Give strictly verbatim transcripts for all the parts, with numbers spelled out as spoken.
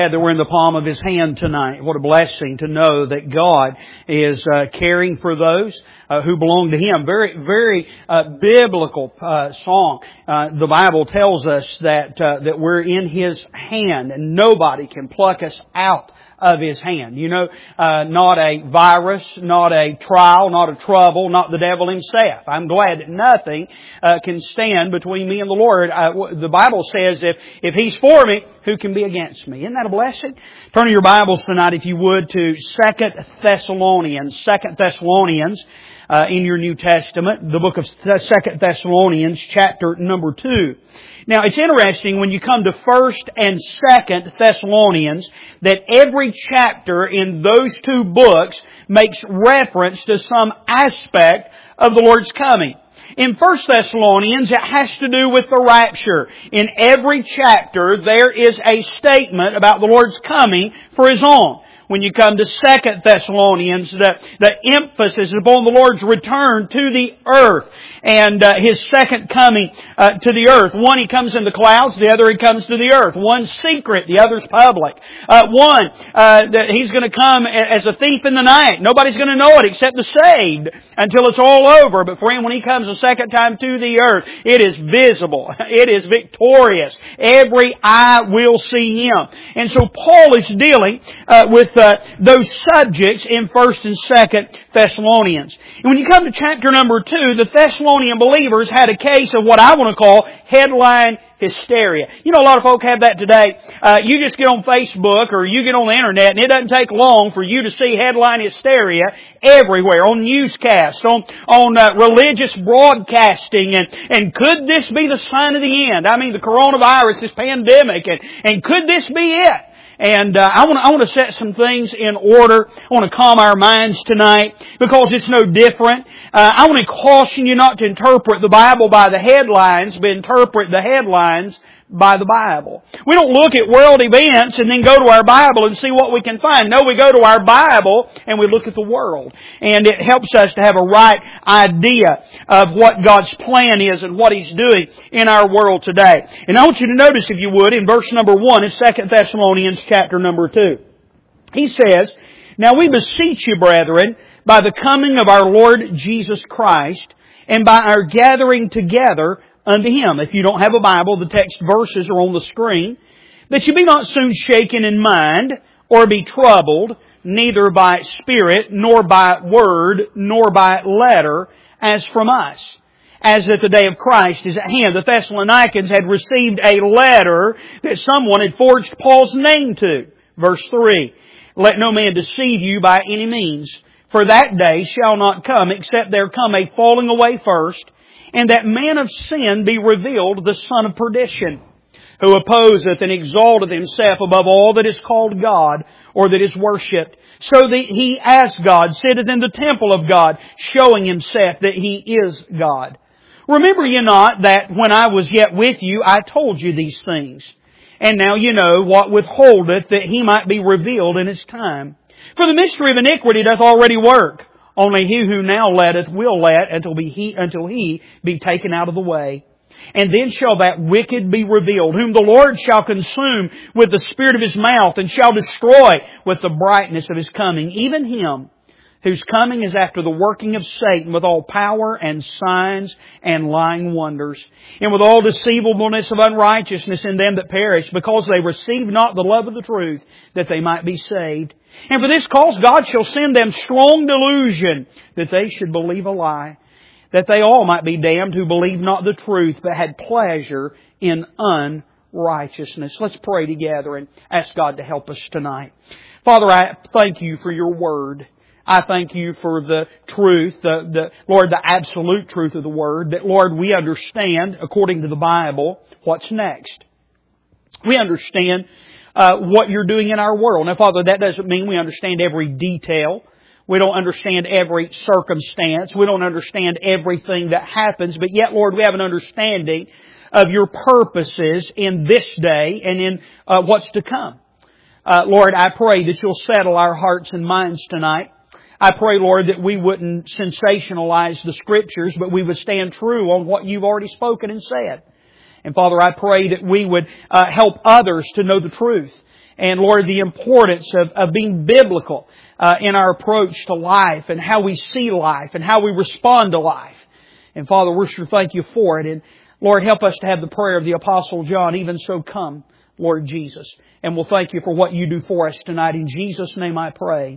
That we're in the palm of His hand tonight. What a blessing to know that God is uh, caring for those uh, who belong to Him. Very, very uh, biblical uh, song. Uh, the Bible tells us that uh, that we're in His hand, and nobody can pluck us out of His hand. You know, uh, not a virus, not a trial, not a trouble, not the devil himself. I'm glad that nothing uh, can stand between me and the Lord. Uh, the Bible says if, if He's for me, who can be against me? Isn't that a blessing? Turn to your Bibles tonight, if you would, to Second Thessalonians. Second Thessalonians uh, in your New Testament, the book of Second Thessalonians, chapter number two. Now, it's interesting when you come to First and Second Thessalonians that every chapter in those two books makes reference to some aspect of the Lord's coming. In First Thessalonians, it has to do with the rapture. In every chapter, there is a statement about the Lord's coming for His own. When you come to Second Thessalonians, the, the emphasis is upon the Lord's return to the earth and uh, His second coming uh, to the earth. One, He comes in the clouds. The other, He comes to the earth. One's secret. The other's public. Uh, one, uh, that He's going to come as a thief in the night. Nobody's going to know it except the saved until it's all over. But friend, when He comes a second time to the earth, it is visible. It is victorious. Every eye will see Him. And so Paul is dealing uh, with uh, those subjects in First and Second Thessalonians. And when you come to chapter number two, the Thessalonian believers had a case of what I want to call headline hysteria. You know, a lot of folk have that today. Uh, you just get on Facebook or you get on the internet and it doesn't take long for you to see headline hysteria everywhere, on newscasts, on, on uh, religious broadcasting, and, and could this be the sign of the end? I mean, the coronavirus, this pandemic, and, and could this be it? And uh, I want to I want to set some things in order. I want to calm our minds tonight because it's no different. Uh, I want to caution you not to interpret the Bible by the headlines, but interpret the headlines by the Bible. We don't look at world events and then go to our Bible and see what we can find. No, we go to our Bible and we look at the world. And it helps us to have a right idea of what God's plan is and what He's doing in our world today. And I want you to notice, if you would, in verse number one in Second Thessalonians chapter number two. He says, "Now we beseech you, brethren, by the coming of our Lord Jesus Christ, and by our gathering together unto Him." If you don't have a Bible, the text verses are on the screen. "That you be not soon shaken in mind, or be troubled, neither by spirit, nor by word, nor by letter, as from us, as that the day of Christ is at hand." The Thessalonians had received a letter that someone had forged Paul's name to. Verse three, "Let no man deceive you by any means, for that day shall not come, except there come a falling away first, and that man of sin be revealed, the son of perdition, who opposeth and exalteth himself above all that is called God, or that is worshipped, so that he as God sitteth in the temple of God, showing himself that he is God. Remember ye not that when I was yet with you, I told you these things? And now you know what withholdeth, that he might be revealed in his time. For the mystery of iniquity doth already work. Only he who now letteth will let until he, until he be taken out of the way. And then shall that wicked be revealed, whom the Lord shall consume with the spirit of His mouth, and shall destroy with the brightness of His coming, even him whose coming is after the working of Satan, with all power and signs and lying wonders, and with all deceivableness of unrighteousness in them that perish, because they receive not the love of the truth, that they might be saved. And for this cause God shall send them strong delusion, that they should believe a lie, that they all might be damned who believed not the truth, but had pleasure in unrighteousness." Let's pray together and ask God to help us tonight. Father, I thank You for Your Word. I thank You for the truth, the, the Lord, the absolute truth of the Word, that, Lord, we understand, according to the Bible, what's next. We understand uh, what You're doing in our world. Now, Father, that doesn't mean we understand every detail. We don't understand every circumstance. We don't understand everything that happens. But yet, Lord, we have an understanding of Your purposes in this day and in uh, what's to come. Uh, Lord, I pray that You'll settle our hearts and minds tonight. I pray, Lord, that we wouldn't sensationalize the Scriptures, but we would stand true on what You've already spoken and said. And Father, I pray that we would uh, help others to know the truth. And Lord, the importance of, of being biblical uh, in our approach to life and how we see life and how we respond to life. And Father, we sure thank You for it. And Lord, help us to have the prayer of the Apostle John, even so come, Lord Jesus. And we'll thank You for what You do for us tonight. In Jesus' name I pray.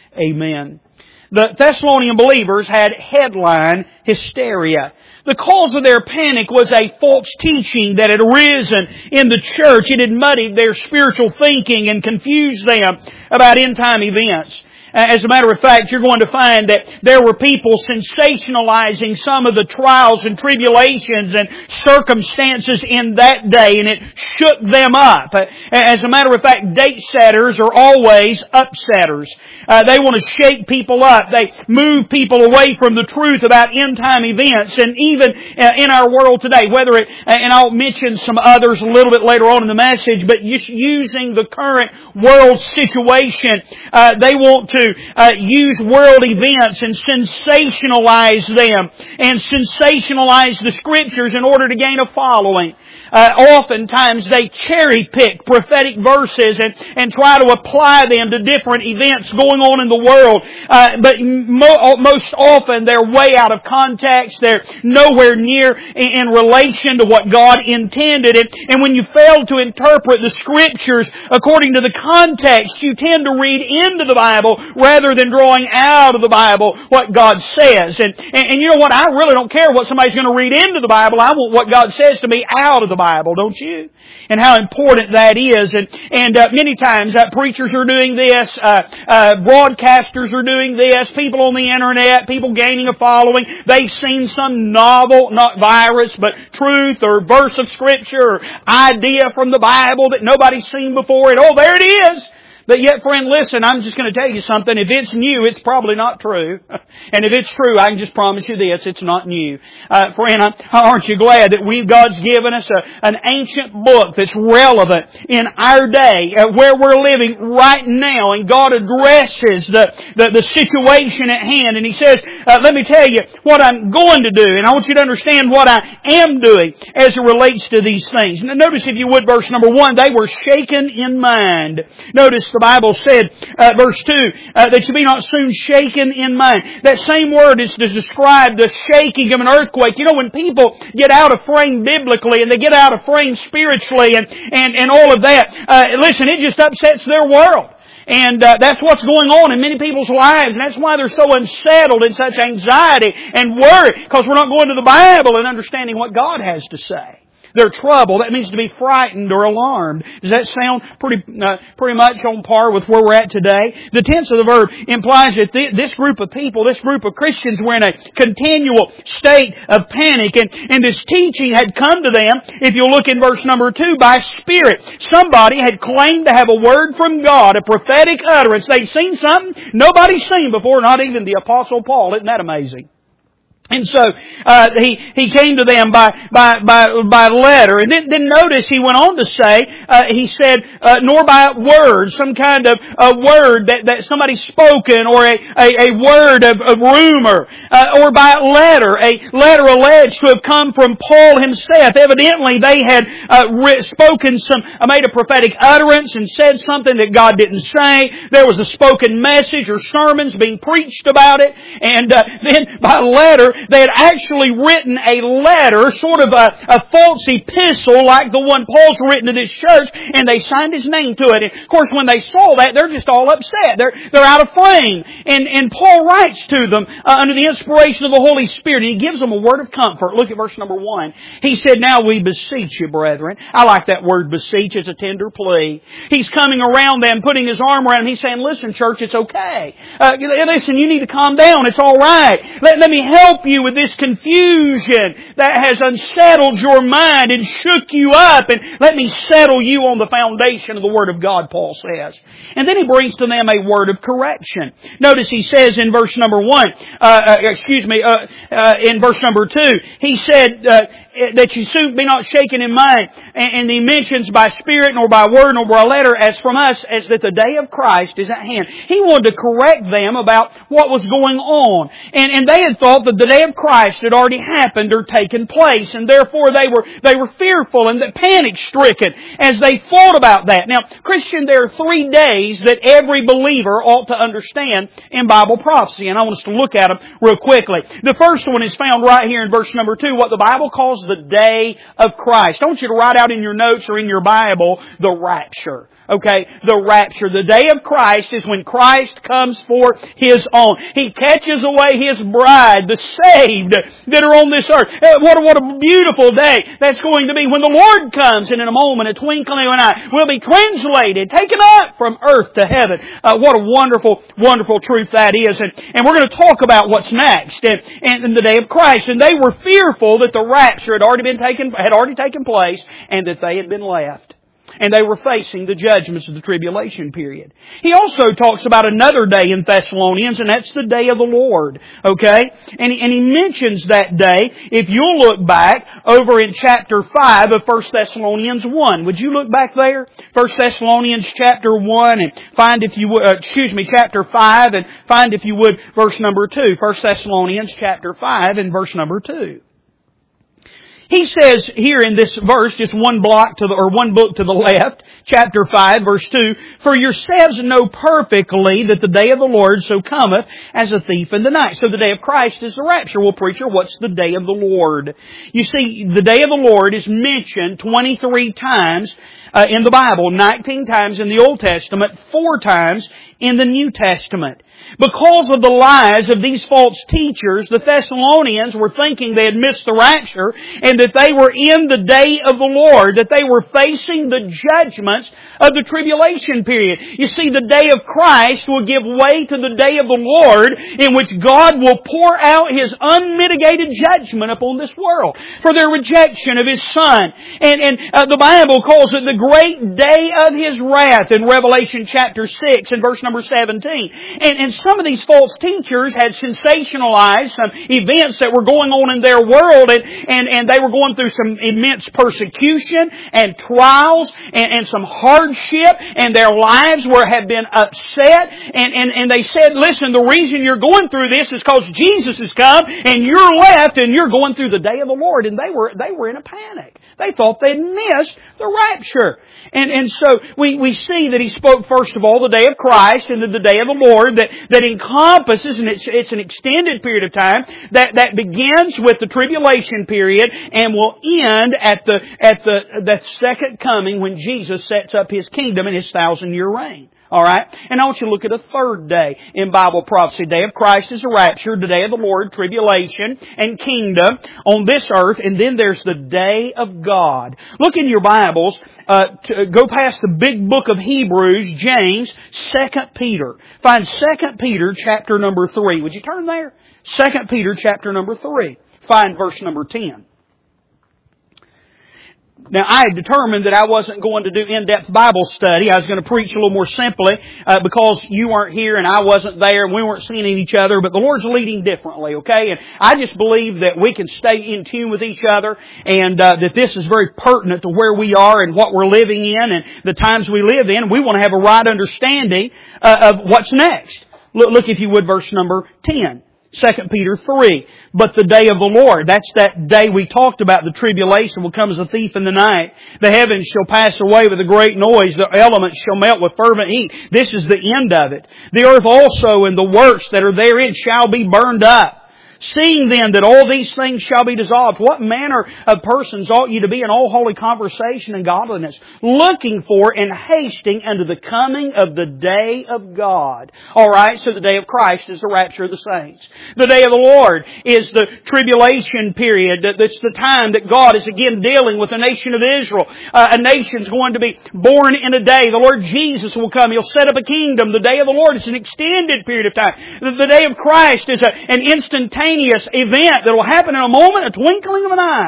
Amen. The Thessalonian believers had headline hysteria. The cause of their panic was a false teaching that had arisen in the church. It had muddied their spiritual thinking and confused them about end-time events. As a matter of fact, you're going to find that there were people sensationalizing some of the trials and tribulations and circumstances in that day, and it shook them up. As a matter of fact, date setters are always upsetters. Uh, they want to shake people up. They move people away from the truth about end-time events. And even uh, in our world today, whether it, and I'll mention some others a little bit later on in the message, but just using the current world situation, uh, they want to Uh, use world events and sensationalize them and sensationalize the Scriptures in order to gain a following. Uh, oftentimes they cherry pick prophetic verses and, and try to apply them to different events going on in the world. Uh, but mo- most often they're way out of context. They're nowhere near in, in relation to what God intended. And, and when you fail to interpret the Scriptures according to the context, you tend to read into the Bible rather than drawing out of the Bible what God says. And, and, and you know what? I really don't care what somebody's going to read into the Bible. I want what God says to me out of the Bible, don't you? And how important that is. And, and uh, many times uh, preachers are doing this, uh, uh, broadcasters are doing this, people on the internet, people gaining a following. They've seen some novel, not virus, but truth or verse of Scripture or idea from the Bible that nobody's seen before. And oh, there it is. But yet, friend, listen, I'm just going to tell you something. If it's new, it's probably not true. And if it's true, I can just promise you this, it's not new. Uh, friend, aren't you glad that we've, God's given us a, an ancient book that's relevant in our day, uh, where we're living right now, and God addresses the, the, the situation at hand. And He says, uh, let me tell you what I'm going to do, and I want you to understand what I am doing as it relates to these things. Now, notice, if you would, verse number one, they were shaken in mind. Notice the Bible said, uh, verse two, uh, that you be not soon shaken in mind. That same word is to describe the shaking of an earthquake. You know, when people get out of frame biblically and they get out of frame spiritually and, and, and all of that, uh, listen, it just upsets their world. And uh, that's what's going on in many people's lives. And that's why they're so unsettled and such anxiety and worry, because we're not going to the Bible and understanding what God has to say. They're troubled. That means to be frightened or alarmed. Does that sound pretty uh, pretty much on par with where we're at today? The tense of the verb implies that th- this group of people, this group of Christians, were in a continual state of panic. And, and this teaching had come to them, if you'll look in verse number two, by Spirit. Somebody had claimed to have a word from God, a prophetic utterance. They'd seen something nobody's seen before, not even the Apostle Paul. Isn't that amazing? And so uh, he he came to them by by by by letter, and then, then notice he went on to say uh, he said uh, nor by word, some kind of a word that that somebody spoken, or a a, a word of, of rumor, uh, or by letter, a letter alleged to have come from Paul himself. Evidently, they had uh, re- spoken some, uh, made a prophetic utterance and said something that God didn't say. There was a spoken message or sermons being preached about it, and uh, then by letter, they had actually written a letter, sort of a, a false epistle like the one Paul's written to this church, and they signed his name to it. And of course, when they saw that, they're just all upset. They're they're out of frame. And and Paul writes to them uh, under the inspiration of the Holy Spirit, and he gives them a word of comfort. Look at verse number one. He said, "Now we beseech you, brethren." I like that word beseech. It's a tender plea. He's coming around them, putting his arm around them. He's saying, "Listen, church, it's okay. Uh, listen, you need to calm down. It's all right. Let, let me help you with this confusion that has unsettled your mind and shook you up, and let me settle you on the foundation of the Word of God," Paul says. And then he brings to them a word of correction. Notice he says in verse number one, uh, uh, excuse me, uh, uh, in verse number two, he said, uh, that you soon be not shaken in mind. And, and he mentions by spirit, nor by word, nor by letter, as from us, as that the day of Christ is at hand. He wanted to correct them about what was going on. And, and they had thought that the day of Christ had already happened or taken place. And therefore they were, they were fearful and panic stricken as they thought about that. Now, Christian, there are three days that every believer ought to understand in Bible prophecy. And I want us to look at them real quickly. The first one is found right here in verse number two, what the Bible calls the day of Christ. I want you to write out in your notes or in your Bible the rapture. Okay, the rapture. The day of Christ is when Christ comes for His own. He catches away His bride, the saved that are on this earth. What a, what a beautiful day that's going to be when the Lord comes, and in a moment, a twinkling of an eye, will be translated, taken up from earth to heaven. Uh, what a wonderful, wonderful truth that is. And, and we're going to talk about what's next and, and in the day of Christ. And they were fearful that the rapture had already been taken, had already taken place, and that they had been left. And they were facing the judgments of the tribulation period. He also talks about another day in Thessalonians, and that's the day of the Lord. Okay? And he, and he mentions that day. If you'll look back over in chapter five of First Thessalonians one. Would you look back there? First Thessalonians chapter one and find if you would, uh, excuse me, chapter five and find if you would verse number two. First Thessalonians chapter five and verse number two. He says here in this verse, just one block to the, or one book to the left, chapter five, verse two, for yourselves know perfectly that the day of the Lord so cometh as a thief in the night. So the day of Christ is the rapture. Well, preacher, what's the day of the Lord? You see, the day of the Lord is mentioned twenty-three times uh, in the Bible, nineteen times in the Old Testament, four times in the New Testament. Because of the lies of these false teachers, the Thessalonians were thinking they had missed the rapture and that they were in the day of the Lord, that they were facing the judgments of the tribulation period. You see, the day of Christ will give way to the day of the Lord, in which God will pour out His unmitigated judgment upon this world for their rejection of His Son. And, and uh, the Bible calls it the great day of His wrath in Revelation chapter six and verse number seventeen. And, and some of these false teachers had sensationalized some events that were going on in their world, and, and, and they were going through some immense persecution and trials and, and some hardship, and their lives were have been upset. And, and, and they said, listen, the reason you're going through this is because Jesus has come and you're left and you're going through the day of the Lord. And they were they were in a panic. They thought they'd missed the rapture. And, and so we, we see that He spoke first of all the day of Christ and then the day of the Lord that, that encompasses, and it's, it's an extended period of time that, that begins with the tribulation period and will end at the, at the, the second coming when Jesus sets up His kingdom and His thousand year reign. Alright? And I want you to look at a third day in Bible prophecy. Day of Christ is a rapture. The day of the Lord, tribulation and kingdom on this earth. And then there's the day of God. Look in your Bibles. Uh, to go past the big book of Hebrews, James, Second Peter. Find Second Peter chapter number three. Would you turn there? Second Peter chapter number three. Find verse number ten. Now, I had determined that I wasn't going to do in-depth Bible study. I was going to preach a little more simply uh, because you weren't here and I wasn't there and we weren't seeing each other. But the Lord's leading differently, okay? And I just believe that we can stay in tune with each other and uh, that this is very pertinent to where we are and what we're living in and the times we live in. We want to have a right understanding uh, of what's next. Look, look, if you would, verse number ten. Second Peter three. But the day of the Lord, that's that day we talked about, the tribulation will come as a thief in the night. The heavens shall pass away with a great noise. The elements shall melt with fervent heat. This is the end of it. The earth also and the works that are therein shall be burned up. Seeing then that all these things shall be dissolved, what manner of persons ought you to be in all holy conversation and godliness, looking for and hasting unto the coming of the day of God? Alright, so the day of Christ is the rapture of the saints. The day of the Lord is the tribulation period. That's the time that God is again dealing with the nation of Israel. Uh, a nation's going to be born in a day. The Lord Jesus will come. He'll set up a kingdom. The day of the Lord is an extended period of time. The, the day of Christ is a, an instantaneous event that will happen in a moment, a twinkling of an eye.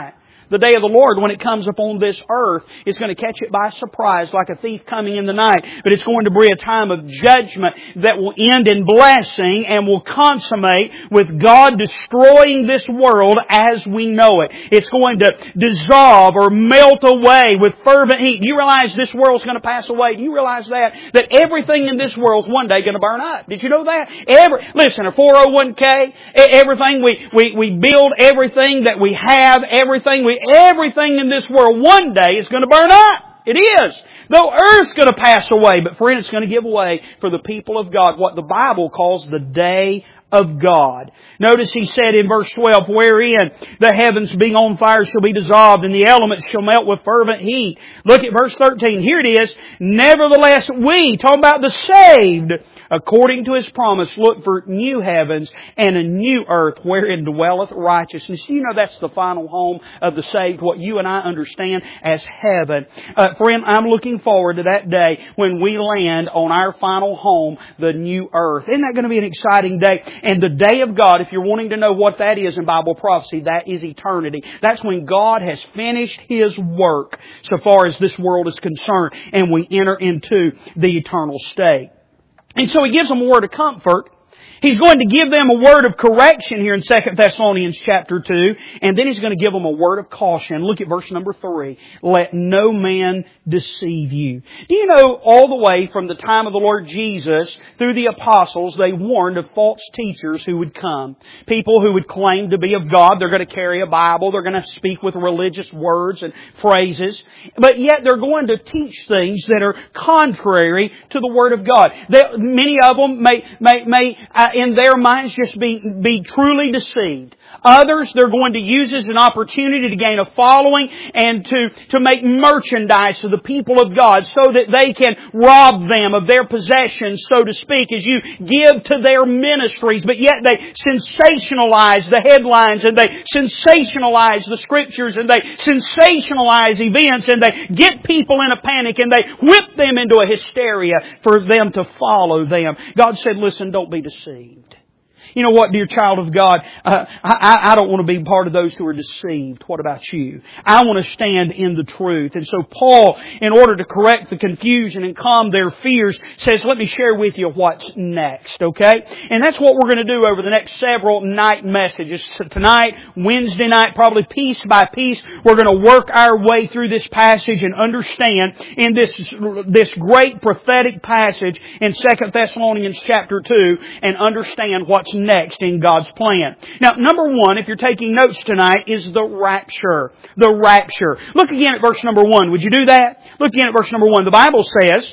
The day of the Lord, when it comes upon this earth, is going to catch it by surprise like a thief coming in the night. But it's going to be a time of judgment that will end in blessing and will consummate with God destroying this world as we know it. It's going to dissolve or melt away with fervent heat. Do you realize this world's going to pass away? Do you realize that? That everything in this world's one day going to burn up. Did you know that? Every, listen, a four oh one k, everything we, we, we build, everything that we have, everything we, everything in this world one day is going to burn up. It is. The earth's going to pass away, but friend, it's going to give way for the people of God, what the Bible calls the day of God. Notice he said in verse twelve, wherein the heavens being on fire shall be dissolved, and the elements shall melt with fervent heat. Look at verse thirteen. Here it is. Nevertheless, we, talking about the saved, according to His promise, look for new heavens and a new earth wherein dwelleth righteousness. You know that's the final home of the saved, what you and I understand as heaven. Uh, friend, I'm looking forward to that day when we land on our final home, the new earth. Isn't that going to be an exciting day? And the day of God, if you're wanting to know what that is in Bible prophecy, that is eternity. That's when God has finished His work so far as this world is concerned, and we enter into the eternal state. And so He gives them a word of comfort. He's going to give them a word of correction here in Second Thessalonians chapter two. And then He's going to give them a word of caution. Look at verse number three. Let no man deceive you. Do you know all the way from the time of the Lord Jesus through the apostles, they warned of false teachers who would come. People who would claim to be of God. They're going to carry a Bible. They're going to speak with religious words and phrases. But yet they're going to teach things that are contrary to the Word of God. They, many of them may, may, may uh, in their minds just be, be truly deceived. Others, they're going to use as an opportunity to gain a following and to, to make merchandise of the people of God so that they can rob them of their possessions, so to speak, as you give to their ministries. But yet they sensationalize the headlines and they sensationalize the Scriptures and they sensationalize events and they get people in a panic and they whip them into a hysteria for them to follow them. God said, listen, don't be deceived. You know what, dear child of God? Uh, I, I don't want to be part of those who are deceived. What about you? I want to stand in the truth. And so Paul, in order to correct the confusion and calm their fears, says, let me share with you what's next, okay? And that's what we're going to do over the next several night messages. So tonight, Wednesday night, probably piece by piece, we're going to work our way through this passage and understand in this, this great prophetic passage in Second Thessalonians chapter two and understand what's next. next in God's plan. Now, number one, if you're taking notes tonight, is the rapture. The rapture. Look again at verse number one. Would you do that? Look again at verse number one. The Bible says,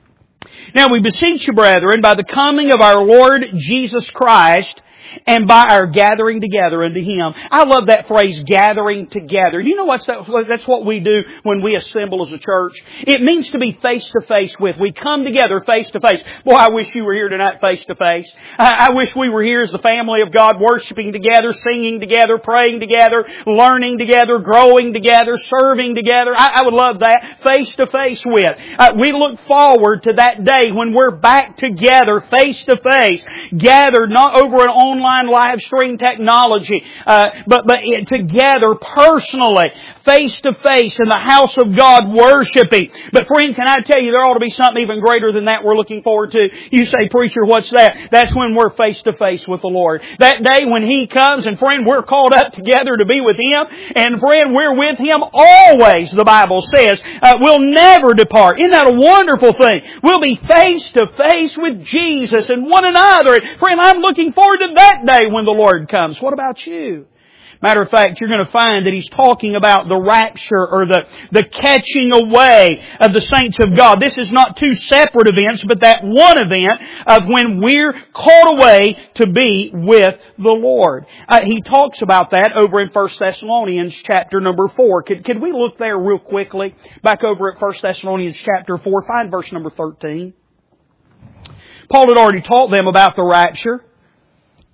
now we beseech you, brethren, by the coming of our Lord Jesus Christ, and by our gathering together unto Him. I love that phrase, gathering together. Do you know what's that? That's what we do when we assemble as a church. It means to be face to face with. We come together face to face. Boy, I wish you were here tonight face to face. I wish we were here as the family of God, worshiping together, singing together, praying together, learning together, growing together, serving together. I, I would love that, face to face with. Uh, we look forward to that day when we're back together, face to face, gathered not over an online live stream technology, uh, but but it, together personally, face to face in the house of God, worshiping. But friend, can I tell you, there ought to be something even greater than that we're looking forward to. You say, preacher, what's that? That's when we're face to face with the Lord. That day when He comes, and friend, we're called up together to be with Him, and friend, we're with Him always. The Bible says uh, we'll never depart. Isn't that a wonderful thing? We'll be face to face with Jesus and one another. And friend, I'm looking forward to that day when the Lord comes. What about you? Matter of fact, you're going to find that he's talking about the rapture or the, the catching away of the saints of God. This is not two separate events, but that one event of when we're caught away to be with the Lord. Uh, he talks about that over in First Thessalonians chapter number four. Could, could we look there real quickly? Back over at First Thessalonians chapter four. Find verse number thirteen. Paul had already taught them about the rapture.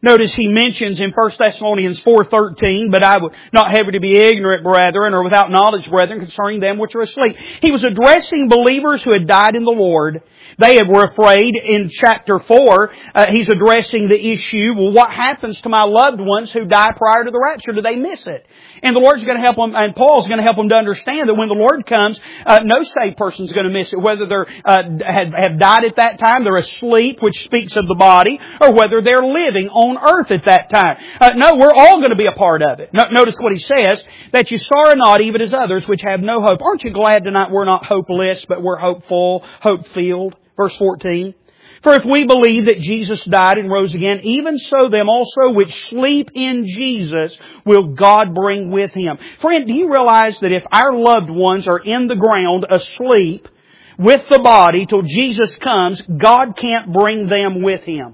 Notice he mentions in First Thessalonians four thirteen, but I would not have you to be ignorant, brethren, or without knowledge, brethren, concerning them which are asleep. He was addressing believers who had died in the Lord. They were afraid. In chapter four, uh, he's addressing the issue, well, what happens to my loved ones who die prior to the rapture? Do they miss it? And the Lord's going to help them, and Paul's going to help them to understand that when the Lord comes, uh, no saved person's going to miss it. Whether they're, uh, have, have died at that time, they're asleep, which speaks of the body, or whether they're living on earth at that time. Uh, no, we're all going to be a part of it. No, notice what he says, that you sorrow not even as others which have no hope. Aren't you glad tonight we're not hopeless, but we're hopeful, hope-filled? Verse fourteen. For if we believe that Jesus died and rose again, even so them also which sleep in Jesus will God bring with Him. Friend, do you realize that if our loved ones are in the ground asleep with the body till Jesus comes, God can't bring them with Him?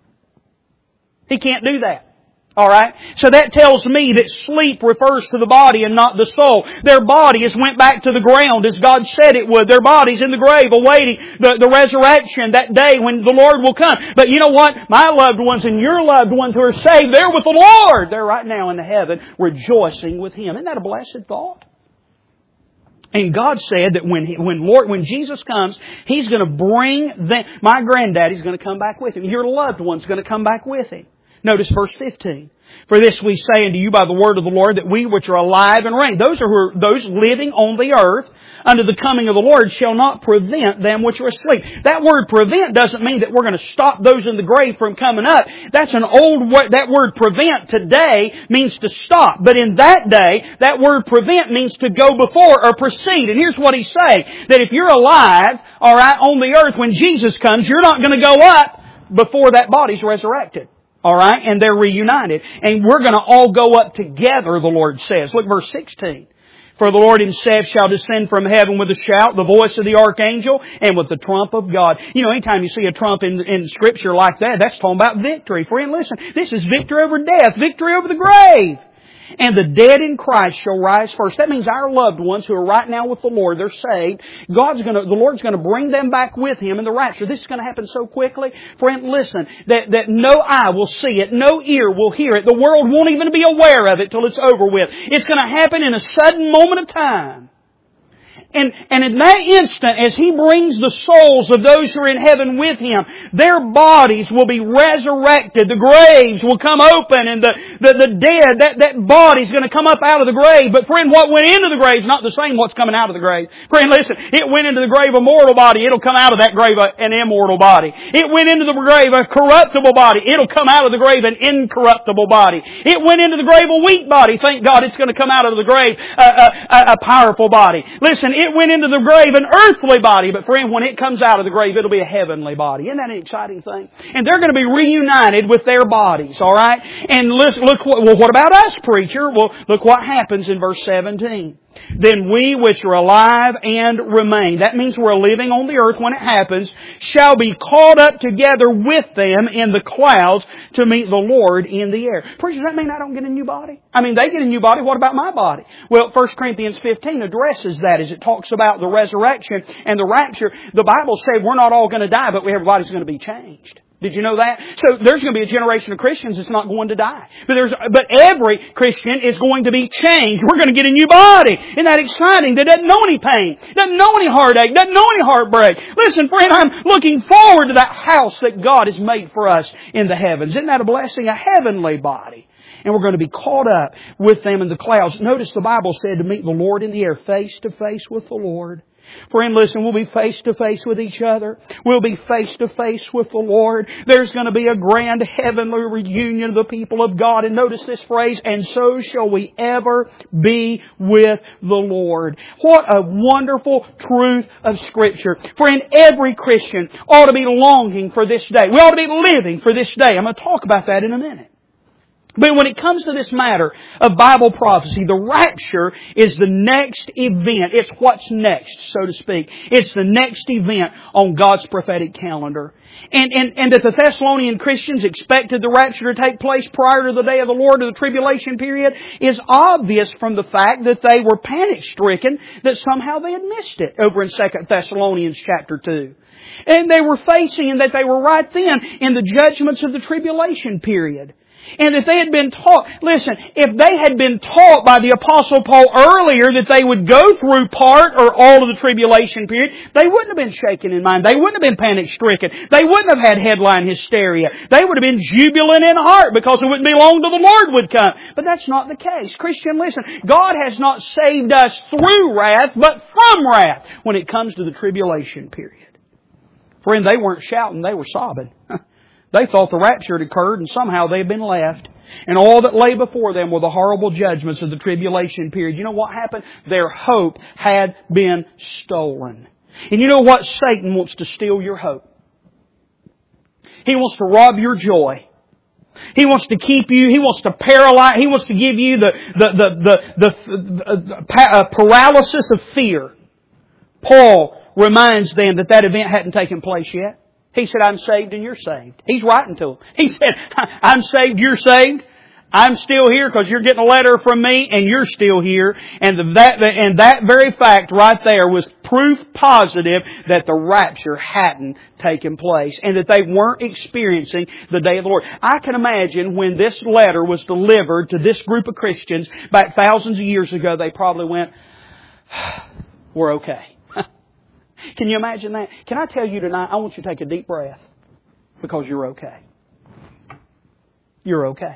He can't do that. Alright? So that tells me that sleep refers to the body and not the soul. Their body has went back to the ground as God said it would. Their body's in the grave awaiting the, the resurrection, that day when the Lord will come. But you know what? My loved ones and your loved ones who are saved, they're with the Lord. They're right now in the heaven rejoicing with Him. Isn't that a blessed thought? And God said that when he, when Lord, when Jesus comes, He's going to bring them. My granddaddy's going to come back with Him. Your loved one's going to come back with Him. Notice verse fifteen. For this we say unto you by the word of the Lord, that we which are alive and reign, those are who are, those living on the earth unto the coming of the Lord, shall not prevent them which are asleep. That word prevent doesn't mean that we're going to stop those in the grave from coming up. That's an old word. That word prevent today means to stop. But in that day, that word prevent means to go before or proceed. And here's what he's saying, that if you're alive, alright, on the earth when Jesus comes, you're not going to go up before that body's resurrected. Alright? And they're reunited. And we're going to all go up together, the Lord says. Look, verse sixteen. For the Lord Himself shall descend from heaven with a shout, the voice of the archangel, and with the trump of God. You know, anytime you see a trump in, in Scripture like that, that's talking about victory. Friend, listen, this is victory over death, victory over the grave. And the dead in Christ shall rise first. That means our loved ones who are right now with the Lord, they're saved. God's going to, the Lord's going to bring them back with Him in the rapture. This is going to happen so quickly. Friend, listen, that, that no eye will see it, no ear will hear it. The world won't even be aware of it till it's over with. It's going to happen in a sudden moment of time. And, and in that instant, as He brings the souls of those who are in heaven with Him, their bodies will be resurrected. The graves will come open and the, the, the dead, that, that body's going to come up out of the grave. But friend, what went into the grave is not the same what's coming out of the grave. Friend, listen, it went into the grave a mortal body. It'll come out of that grave an immortal body. It went into the grave a corruptible body. It'll come out of the grave an incorruptible body. It went into the grave a weak body. Thank God it's going to come out of the grave a, a, a powerful body. Listen, it went into the grave an earthly body, but friend, when it comes out of the grave, it'll be a heavenly body. Isn't that an exciting thing? And they're going to be reunited with their bodies, alright? And listen, look, well, what about us, preacher? Well, look what happens in verse seventeen. Then we which are alive and remain, that means we're living on the earth when it happens, shall be caught up together with them in the clouds to meet the Lord in the air. Preacher, does that mean I don't get a new body? I mean, they get a new body. What about my body? Well, First Corinthians fifteen addresses that as it talks about the resurrection and the rapture. The Bible said we're not all going to die, but everybody's going to be changed. Did you know that? So there's going to be a generation of Christians that's not going to die. But there's, but every Christian is going to be changed. We're going to get a new body. Isn't that exciting? That doesn't know any pain. Doesn't know any heartache. Doesn't know any heartbreak. Listen, friend, I'm looking forward to that house that God has made for us in the heavens. Isn't that a blessing? A heavenly body. And we're going to be caught up with them in the clouds. Notice the Bible said to meet the Lord in the air, face to face with the Lord. Friend, listen, we'll be face to face with each other. We'll be face to face with the Lord. There's going to be a grand heavenly reunion of the people of God. And notice this phrase, and so shall we ever be with the Lord. What a wonderful truth of Scripture. Friend, every Christian ought to be longing for this day. We ought to be living for this day. I'm going to talk about that in a minute. But when it comes to this matter of Bible prophecy, the rapture is the next event. It's what's next, so to speak. It's the next event on God's prophetic calendar. And, and, and that the Thessalonian Christians expected the rapture to take place prior to the day of the Lord, or the tribulation period, is obvious from the fact that they were panic-stricken that somehow they had missed it over in Second Thessalonians chapter two. And they were facing, and that they were right then in the judgments of the tribulation period. And if they had been taught, listen, if they had been taught by the Apostle Paul earlier that they would go through part or all of the tribulation period, they wouldn't have been shaken in mind. They wouldn't have been panic-stricken. They wouldn't have had headline hysteria. They would have been jubilant in heart because it wouldn't be long till the Lord would come. But that's not the case. Christian, listen, God has not saved us through wrath, but from wrath when it comes to the tribulation period. Friend, they weren't shouting, they were sobbing. They thought the rapture had occurred and somehow they'd been left. And all that lay before them were the horrible judgments of the tribulation period. You know what happened? Their hope had been stolen. And you know what? Satan wants to steal your hope. He wants to rob your joy. He wants to keep you, He wants to paralyze, He wants to give you the, the, the, the, the, the, the uh, paralysis of fear. Paul reminds them that that event hadn't taken place yet. He said, I'm saved and you're saved. He's writing to them. He said, I'm saved, you're saved. I'm still here because you're getting a letter from me and you're still here. And the, that, and that very fact right there was proof positive that the rapture hadn't taken place and that they weren't experiencing the day of the Lord. I can imagine when this letter was delivered to this group of Christians back thousands of years ago, they probably went, we're okay. Can you imagine that? Can I tell you tonight, I want you to take a deep breath because you're okay. You're okay.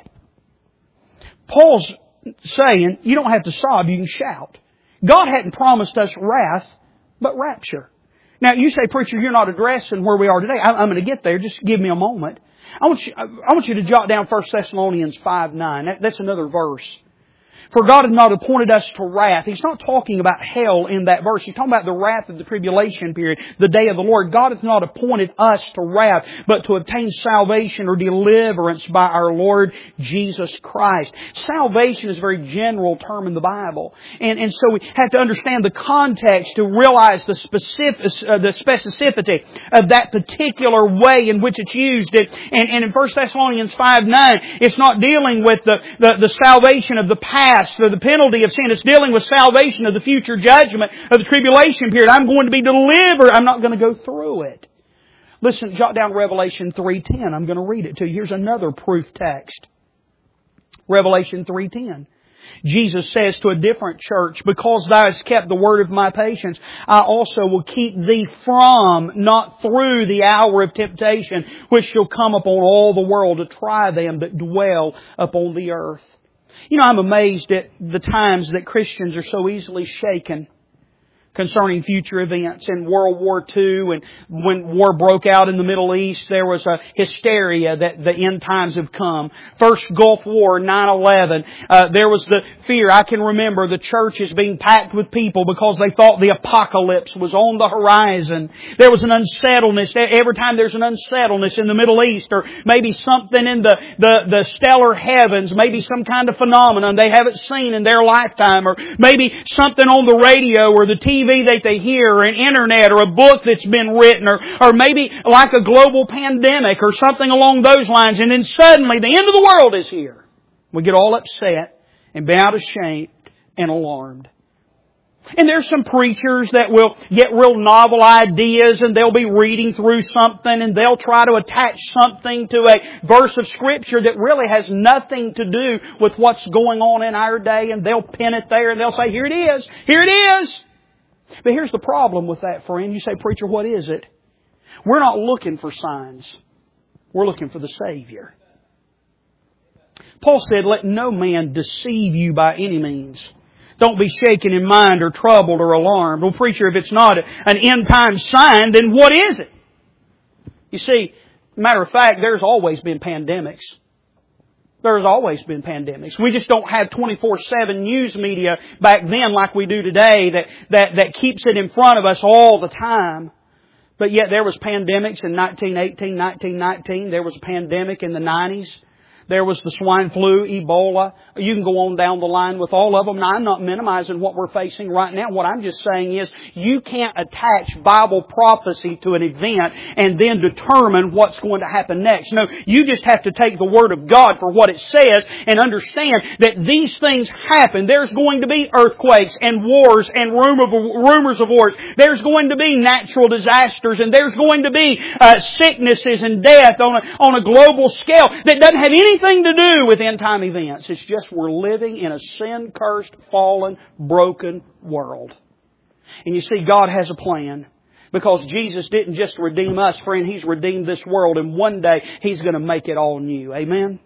Paul's saying, you don't have to sob, you can shout. God hadn't promised us wrath, but rapture. Now, you say, preacher, you're not addressing where we are today. I'm going to get there. Just give me a moment. I want you, I want you to jot down First Thessalonians five nine. That, that's another verse. For God has not appointed us to wrath. He's not talking about hell in that verse. He's talking about the wrath of the tribulation period, the day of the Lord. God has not appointed us to wrath, but to obtain salvation or deliverance by our Lord Jesus Christ. Salvation is a very general term in the Bible. And, and so we have to understand the context to realize the specific, uh, the specificity of that particular way in which it's used. It, and, and in First Thessalonians five nine, it's not dealing with the, the, the salvation of the past, or the penalty of sin. It's dealing with salvation of the future judgment of the tribulation period. I'm going to be delivered. I'm not going to go through it. Listen, jot down Revelation three ten. I'm going to read it to you. Here's another proof text. Revelation three ten. Jesus says to a different church, because thou hast kept the word of my patience, I also will keep thee from, not through, the hour of temptation, which shall come upon all the world to try them that dwell upon the earth. You know, I'm amazed at the times that Christians are so easily shaken concerning future events. In World War Two, and when war broke out in the Middle East, there was a hysteria that the end times have come. First Gulf War, nine eleven, uh, there was the fear. I can remember the churches being packed with people because they thought the apocalypse was on the horizon. There was an unsettledness. Every time there's an unsettledness in the Middle East, or maybe something in the, the, the stellar heavens, maybe some kind of phenomenon they haven't seen in their lifetime, or maybe something on the radio or the T V that they hear, or an internet, or a book that's been written, or, or maybe like a global pandemic or something along those lines. And then suddenly the end of the world is here. We get all upset and bent out of shape and alarmed. And there's some preachers that will get real novel ideas, and they'll be reading through something, and they'll try to attach something to a verse of Scripture that really has nothing to do with what's going on in our day, and they'll pin it there and they'll say, here it is, here it is. But here's the problem with that, friend. You say, preacher, what is it? We're not looking for signs. We're looking for the Savior. Paul said, let no man deceive you by any means. Don't be shaken in mind or troubled or alarmed. Well, preacher, if it's not an end-time sign, then what is it? You see, matter of fact, there's always been pandemics. There's always been pandemics. We just don't have twenty-four seven news media back then like we do today that, that, that keeps it in front of us all the time. But yet there was pandemics in nineteen eighteen, nineteen nineteen. There was a pandemic in the nineties. There was the swine flu, Ebola. You can go on down the line with all of them. Now, I'm not minimizing what we're facing right now. What I'm just saying is you can't attach Bible prophecy to an event and then determine what's going to happen next. No, you just have to take the Word of God for what it says and understand that these things happen. There's going to be earthquakes and wars and rumors of wars. There's going to be natural disasters, and there's going to be uh, sicknesses and death on a, on a global scale that doesn't have anything anything to do with end-time events. It's just we're living in a sin-cursed, fallen, broken world. And you see, God has a plan. Because Jesus didn't just redeem us, friend. He's redeemed this world. And one day, He's going to make it all new. Amen?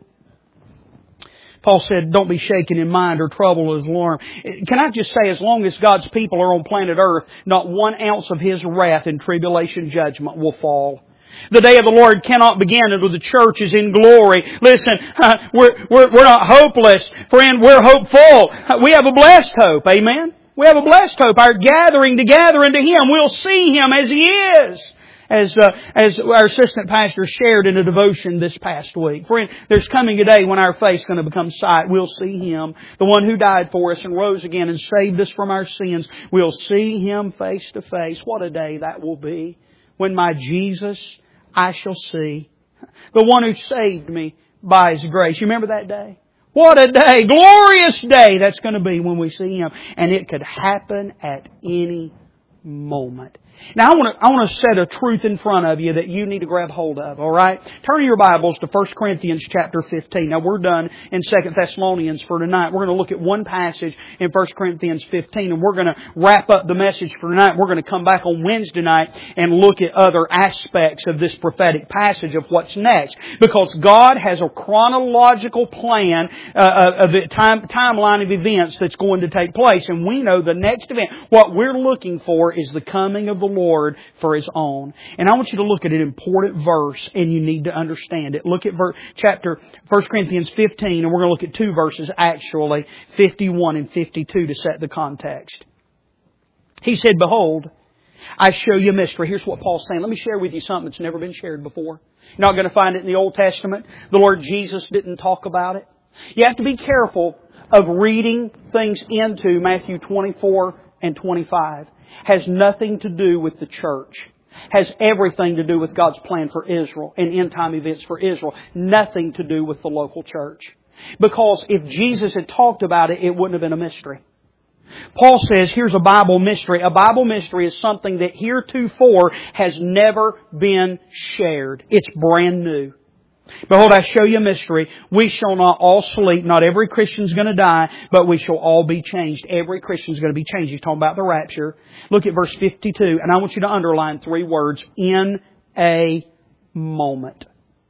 Paul said, don't be shaken in mind or troubled as alarm. Can I just say, as long as God's people are on planet Earth, not one ounce of His wrath and tribulation judgment will fall. The day of the Lord cannot begin until the church is in glory. Listen, uh, we're, we're, we're not hopeless. Friend, we're hopeful. We have a blessed hope. Amen? We have a blessed hope. Our gathering together into Him. We'll see Him as He is. As, uh, as our assistant pastor shared in a devotion this past week. Friend, there's coming a day when our face is going to become sight. We'll see Him. The one who died for us and rose again and saved us from our sins. We'll see Him face to face. What a day that will be. When my Jesus I shall see. The one who saved me by His grace. You remember that day? What a day! Glorious day that's going to be when we see Him. And it could happen at any moment. Now I want to I want to set a truth in front of you that you need to grab hold of, all right? Turn your Bibles to First Corinthians chapter fifteen. Now we're done in Second Thessalonians for tonight. We're going to look at one passage in First Corinthians fifteen, and we're going to wrap up the message for tonight. We're going to come back on Wednesday night and look at other aspects of this prophetic passage of what's next. Because God has a chronological plan uh, of the time, timeline of events that's going to take place. And we know the next event, what we're looking for is the coming of the Lord for His own. And I want you to look at an important verse, and you need to understand it. Look at verse, chapter First Corinthians fifteen, and we're going to look at two verses actually, fifty-one and fifty-two, to set the context. He said, behold, I show you a mystery. Here's what Paul's saying. Let me share with you something that's never been shared before. You're not going to find it in the Old Testament. The Lord Jesus didn't talk about it. You have to be careful of reading things into Matthew twenty-four and twenty-five. Has nothing to do with the church. Has everything to do with God's plan for Israel and end-time events for Israel. Nothing to do with the local church. Because if Jesus had talked about it, it wouldn't have been a mystery. Paul says, here's a Bible mystery. A Bible mystery is something that heretofore has never been shared. It's brand new. Behold, I show you a mystery. We shall not all sleep. Not every Christian's going to die, but we shall all be changed. Every Christian's going to be changed. He's talking about the rapture. Look at verse fifty-two, and I want you to underline three words. In a moment.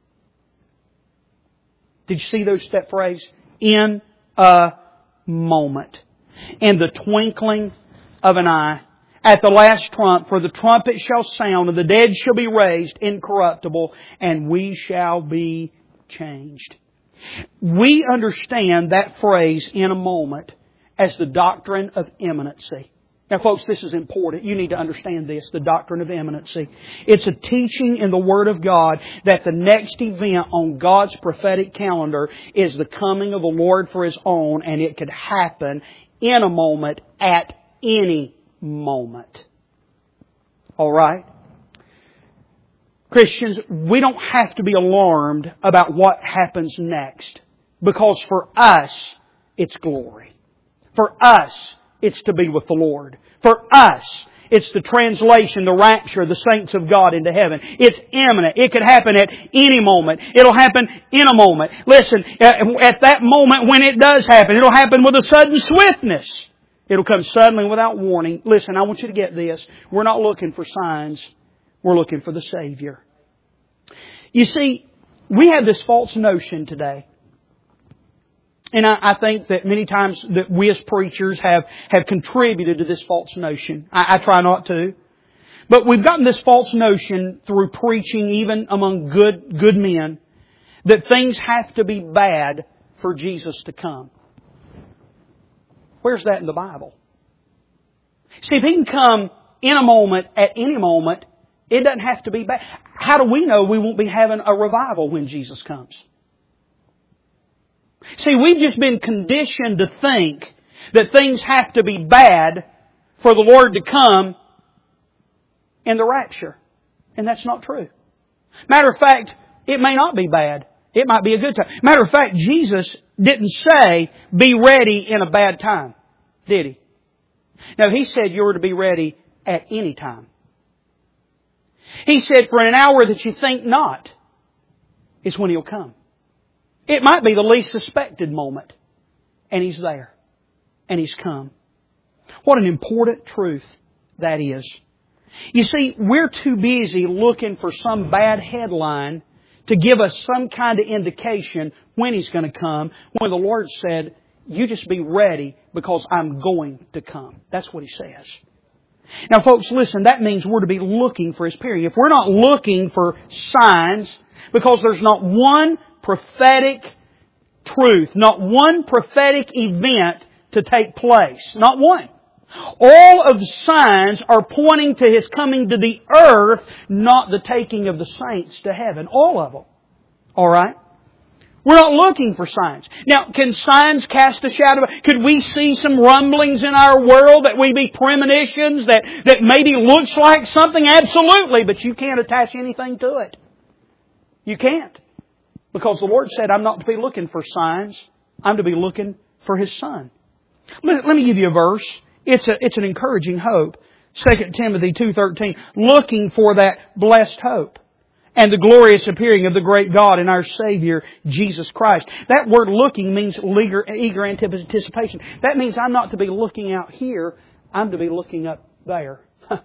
Did you see those, that phrase? In a moment. In the twinkling of an eye. At the last trump, for the trumpet shall sound, and the dead shall be raised incorruptible, and we shall be changed. We understand that phrase, in a moment, as the doctrine of imminency. Now folks, this is important. You need to understand this, the doctrine of imminency. It's a teaching in the Word of God that the next event on God's prophetic calendar is the coming of the Lord for His own, and it could happen in a moment at any moment. All right? Christians, we don't have to be alarmed about what happens next. Because for us, it's glory. For us, it's to be with the Lord. For us, it's the translation, the rapture of the saints of God into heaven. It's imminent. It could happen at any moment. It'll happen in a moment. Listen, at that moment when it does happen, it'll happen with a sudden swiftness. It'll come suddenly without warning. Listen, I want you to get this. We're not looking for signs. We're looking for the Savior. You see, we have this false notion today. And I, I think that many times that we as preachers have, have contributed to this false notion. I, I try not to. But we've gotten this false notion through preaching, even among good, good men, that things have to be bad for Jesus to come. Where's that in the Bible? See, if He can come in a moment, at any moment, it doesn't have to be bad. How do we know we won't be having a revival when Jesus comes? See, we've just been conditioned to think that things have to be bad for the Lord to come in the rapture. And that's not true. Matter of fact, it may not be bad. It might be a good time. Matter of fact, Jesus didn't say, be ready in a bad time. Did He? No, He said you're to be ready at any time. He said for an hour that you think not is when He'll come. It might be the least suspected moment. And He's there. And He's come. What an important truth that is. You see, we're too busy looking for some bad headline to give us some kind of indication when He's going to come, when the Lord said, you just be ready because I'm going to come. That's what He says. Now folks, listen, that means we're to be looking for His appearing. If we're not looking for signs, because there's not one prophetic truth, not one prophetic event to take place. Not one. All of the signs are pointing to His coming to the earth, not the taking of the saints to heaven. All of them. Alright? We're not looking for signs. Now, can signs cast a shadow? Could we see some rumblings in our world that we be premonitions that, that maybe looks like something? Absolutely, but you can't attach anything to it. You can't. Because the Lord said, I'm not to be looking for signs. I'm to be looking for His Son. Let, let me give you a verse. It's a, it's an encouraging hope. Second Timothy two thirteen. Looking for that blessed hope and the glorious appearing of the great God and our Savior, Jesus Christ. That word looking means eager, eager anticipation. That means I'm not to be looking out here. I'm to be looking up there.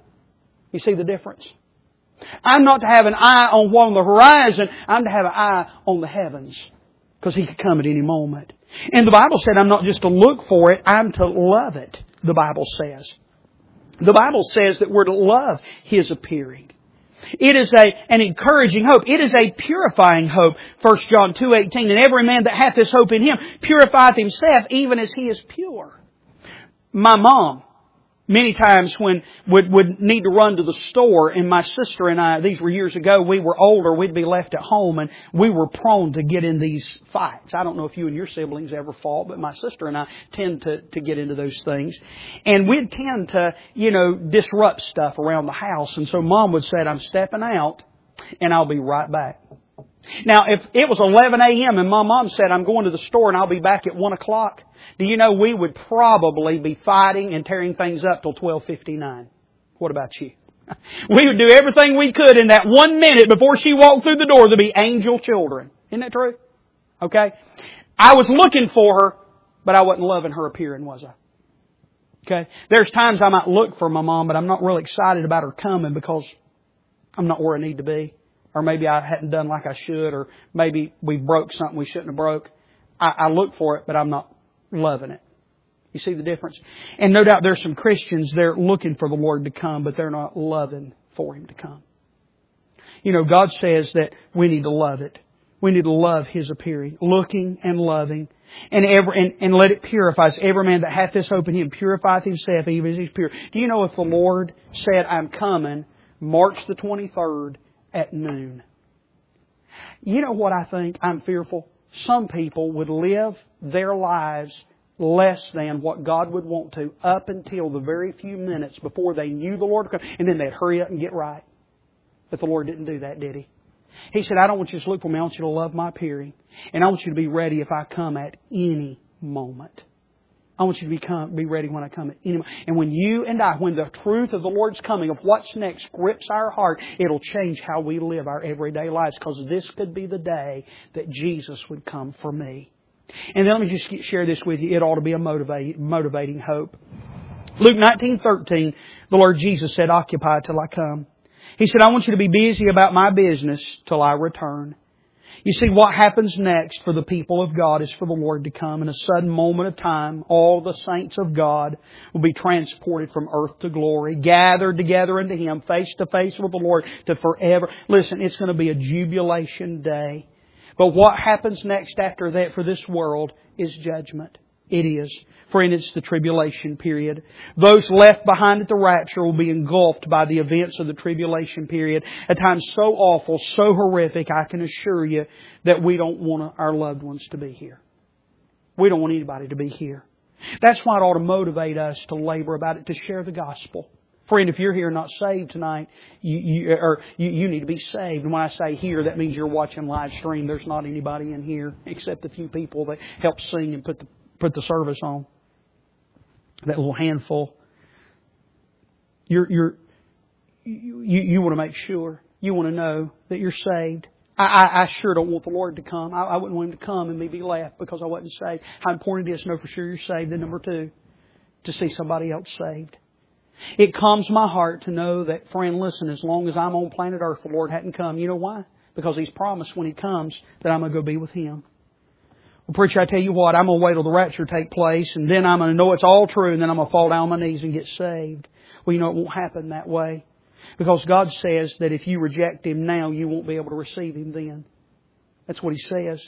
You see the difference? I'm not to have an eye on what on the horizon. I'm to have an eye on the heavens. Because He could come at any moment. And the Bible said I'm not just to look for it, I'm to love it, the Bible says. The Bible says that we're to love His appearing. It is a, an encouraging hope. It is a purifying hope. First John two eighteen. And every man that hath this hope in Him purifieth himself even as he is pure. My mom, many times when would would need to run to the store, and my sister and I, these were years ago, we were older, we'd be left at home, and we were prone to get in these fights. I don't know if you and your siblings ever fought, but my sister and I tend to, to get into those things. And we'd tend to, you know, disrupt stuff around the house. And so Mom would say, I'm stepping out, and I'll be right back. Now, if it was eleven a.m. and my mom said, I'm going to the store and I'll be back at one o'clock, do you know we would probably be fighting and tearing things up till twelve fifty-nine? What about you? We would do everything we could in that one minute before she walked through the door to be angel children. Isn't that true? Okay? I was looking for her, but I wasn't loving her appearing, was I? Okay? There's times I might look for my mom, but I'm not really excited about her coming because I'm not where I need to be. Or maybe I hadn't done like I should, or maybe we broke something we shouldn't have broke. I, I look for it, but I'm not loving it. You see the difference? And no doubt there's some Christians, they're looking for the Lord to come, but they're not loving for Him to come. You know, God says that we need to love it. We need to love His appearing, looking and loving, and every and, and let it purify us. Every man that hath this hope in Him purifieth himself, even as He's pure. Do you know if the Lord said, I'm coming March the twenty-third at noon? You know what I think? I'm fearful. Some people would live their lives less than what God would want to up until the very few minutes before they knew the Lord would come. And then they'd hurry up and get right. But the Lord didn't do that, did He? He said, I don't want you to look for me. I want you to love my appearing. And I want you to be ready if I come at any moment. I want you to be, come, be ready when I come at any moment. And when you and I, when the truth of the Lord's coming, of what's next, grips our heart, it'll change how we live our everyday lives. Because this could be the day that Jesus would come for me. And then let me just share this with you. It ought to be a motivate, motivating hope. Luke nineteen thirteen, the Lord Jesus said, occupy till I come. He said, I want you to be busy about my business till I return. You see, what happens next for the people of God is for the Lord to come. In a sudden moment of time, all the saints of God will be transported from earth to glory, gathered together unto Him, face to face with the Lord to forever. Listen, it's going to be a jubilation day. But what happens next after that for this world is judgment. It is. For in it's the tribulation period. Those left behind at the rapture will be engulfed by the events of the tribulation period. A time so awful, so horrific, I can assure you that we don't want our loved ones to be here. We don't want anybody to be here. That's why it ought to motivate us to labor about it, to share the gospel. Friend, if you're here not saved tonight, you, you, or you, you need to be saved. And when I say here, that means you're watching live stream. There's not anybody in here except a few people that help sing and put the put the service on. That little handful. You're, you're, you, you want to make sure. You want to know that you're saved. I, I, I sure don't want the Lord to come. I, I wouldn't want Him to come and me be left because I wasn't saved. How important it is to know for sure you're saved. And number two, to see somebody else saved. It calms my heart to know that, friend, listen, as long as I'm on planet Earth, the Lord hadn't come. You know why? Because He's promised when He comes that I'm going to go be with Him. Well, preacher, I tell you what, I'm going to wait till the rapture take place, and then I'm going to know it's all true, and then I'm going to fall down on my knees and get saved. Well, you know, it won't happen that way. Because God says that if you reject Him now, you won't be able to receive Him then. That's what He says.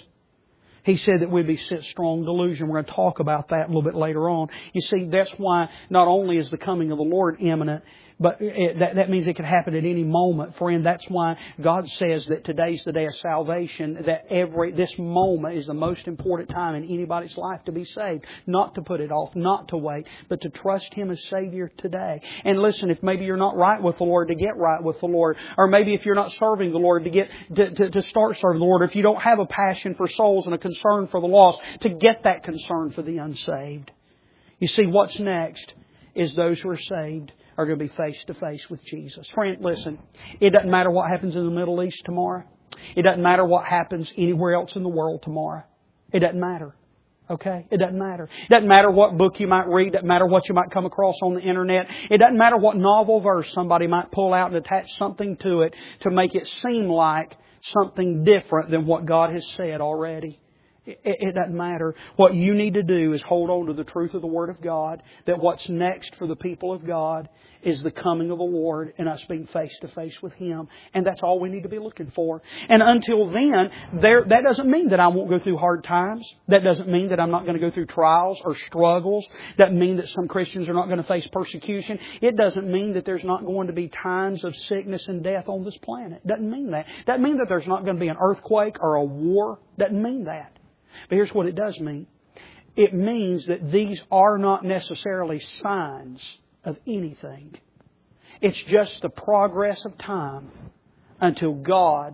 He said that we'd be set strong delusion. We're going to talk about that a little bit later on. You see, that's why not only is the coming of the Lord imminent, but it, that, that means it can happen at any moment. Friend, that's why God says that today's the day of salvation, that every this moment is the most important time in anybody's life to be saved. Not to put it off, not to wait, but to trust Him as Savior today. And listen, if maybe you're not right with the Lord, to get right with the Lord. Or maybe if you're not serving the Lord, to get to, to, to start serving the Lord. Or if you don't have a passion for souls and a concern for the lost, to get that concern for the unsaved. You see, what's next is those who are saved are going to be face to face with Jesus. Friend, listen, it doesn't matter what happens in the Middle East tomorrow. It doesn't matter what happens anywhere else in the world tomorrow. It doesn't matter. Okay? It doesn't matter. It doesn't matter what book you might read. It doesn't matter what you might come across on the internet. It doesn't matter what novel verse somebody might pull out and attach something to it to make it seem like something different than what God has said already. It, it doesn't matter. What you need to do is hold on to the truth of the Word of God, that what's next for the people of God is the coming of the Lord and us being face to face with Him. And that's all we need to be looking for. And until then, there, that doesn't mean that I won't go through hard times. That doesn't mean that I'm not going to go through trials or struggles. That doesn't mean that some Christians are not going to face persecution. It doesn't mean that there's not going to be times of sickness and death on this planet. It doesn't mean that. It doesn't mean that there's not going to be an earthquake or a war. It doesn't mean that. But here's what it does mean. It means that these are not necessarily signs of anything. It's just the progress of time until God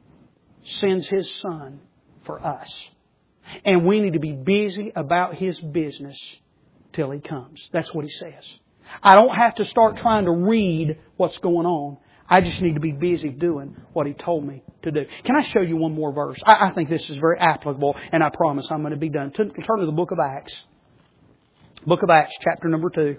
sends His Son for us. And we need to be busy about His business till He comes. That's what He says. I don't have to start trying to read what's going on. I just need to be busy doing what He told me to do. Can I show you one more verse? I, I think this is very applicable, and I promise I'm going to be done. Turn to the book of Acts. Book of Acts, chapter number two.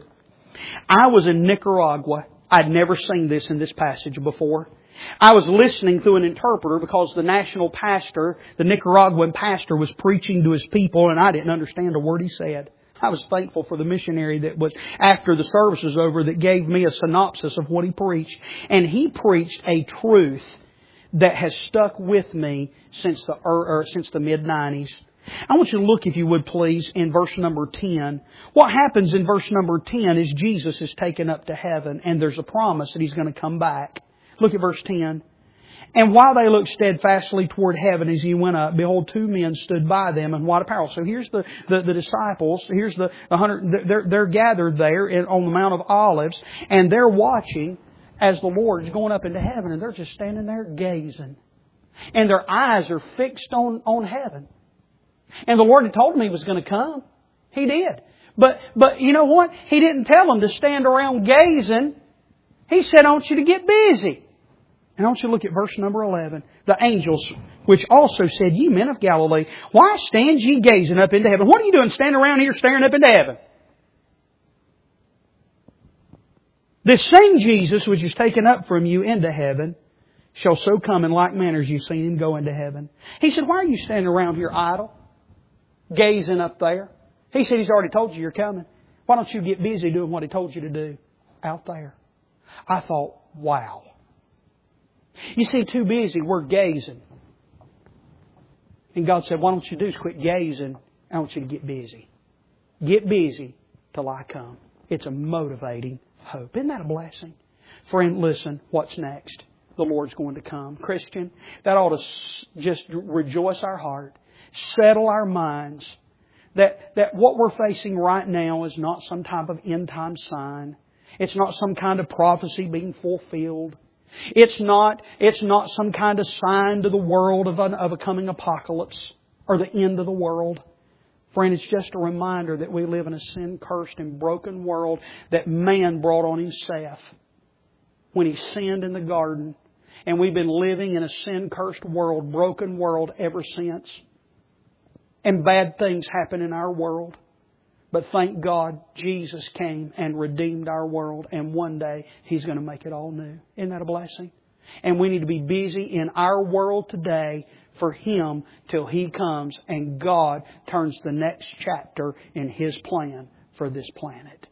I was in Nicaragua. I'd never seen this in this passage before. I was listening through an interpreter because the national pastor, the Nicaraguan pastor, was preaching to his people, and I didn't understand a word he said. I was thankful for the missionary that was, after the service was over, that gave me a synopsis of what he preached. And he preached a truth that has stuck with me since the, or, or since the mid nineties. I want you to look, if you would please, in verse number ten. What happens in verse number ten is Jesus is taken up to heaven, and there's a promise that He's going to come back. Look at verse ten. And while they looked steadfastly toward heaven as He went up, behold, two men stood by them in white apparel. So here's the, the, the disciples. Here's the, the hundred. They're, they're gathered there in, on the Mount of Olives, and they're watching as the Lord is going up into heaven, and they're just standing there gazing. And their eyes are fixed on, on heaven. And the Lord had told them He was going to come. He did. But, but you know what? He didn't tell them to stand around gazing. He said, I want you to get busy. And I want you to look at verse number eleven. The angels, which also said, Ye men of Galilee, why stand ye gazing up into heaven? What are you doing standing around here staring up into heaven? This same Jesus which is taken up from you into heaven shall so come in like manner as you've seen Him go into heaven. He said, why are you standing around here idle? Gazing up there. He said He's already told you you're coming. Why don't you get busy doing what He told you to do out there? I thought, wow. You see, too busy, we're gazing. And God said, why don't you do is quit gazing. I want you to get busy. Get busy till I come. It's a motivating hope. Isn't that a blessing? Friend, listen, what's next? The Lord's going to come. Christian, that ought to just rejoice our heart, settle our minds, that, that what we're facing right now is not some type of end time sign. It's not some kind of prophecy being fulfilled. It's not, it's not some kind of sign to the world of, an, of a coming apocalypse or the end of the world. Friend, it's just a reminder that we live in a sin-cursed and broken world that man brought on himself when he sinned in the garden. And we've been living in a sin-cursed world, broken world ever since. And bad things happen in our world. But thank God Jesus came and redeemed our world. And one day He's going to make it all new. Isn't that a blessing? And we need to be busy in our world today for Him till He comes and God turns the next chapter in His plan for this planet.